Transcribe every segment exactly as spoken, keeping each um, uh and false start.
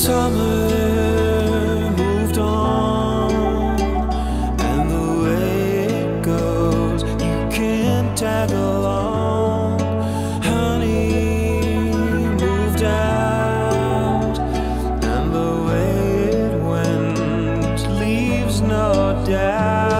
Summer moved on, and the way it goes, you can tag along. Honey moved out, and the way it went leaves no doubt.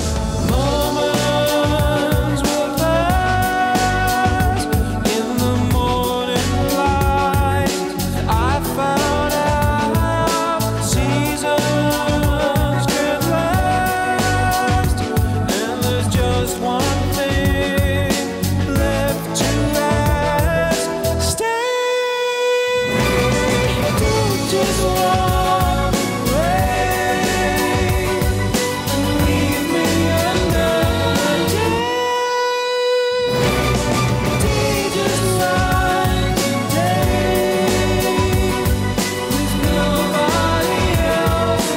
Moments will pass in the morning light. I found out seasons can last, and there's just one thing left to ask. Stay, don't just walk away and leave me another day. Day just like today, with nobody else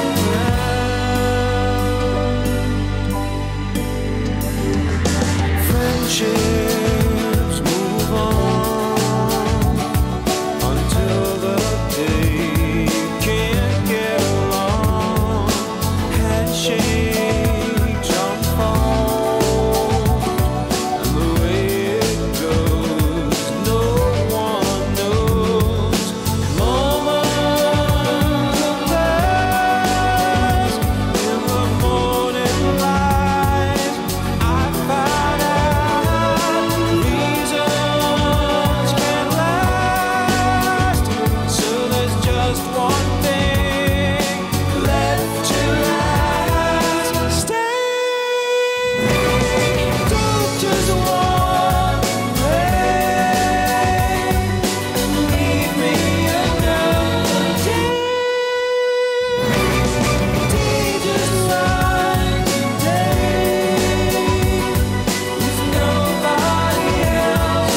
around. Friendships move on until the day you can't get along. Handshakes unfold, and the way it goes, no one knows. Moments will pass in the morning light. I found out reasons can last, so there's just one thing left to ask. Stay, don't just walk away and leave me another day. Day just like today, with nobody else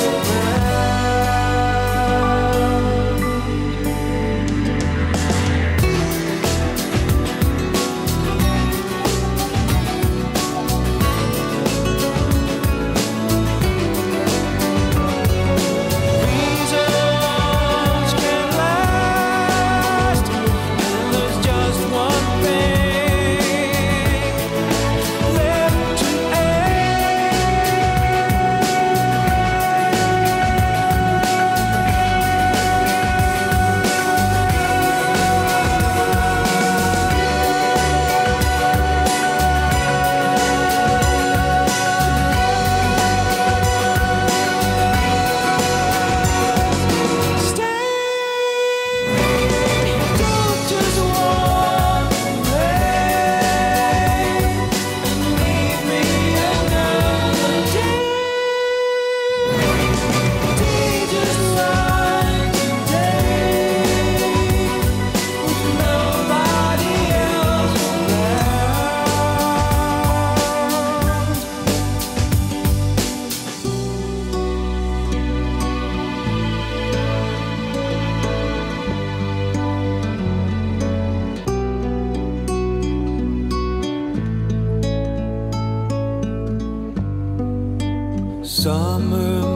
Reasons can last, and there's just one thing left to Stay, don't just walk away and leave me another day. Day just like today, with nobody else around. Summer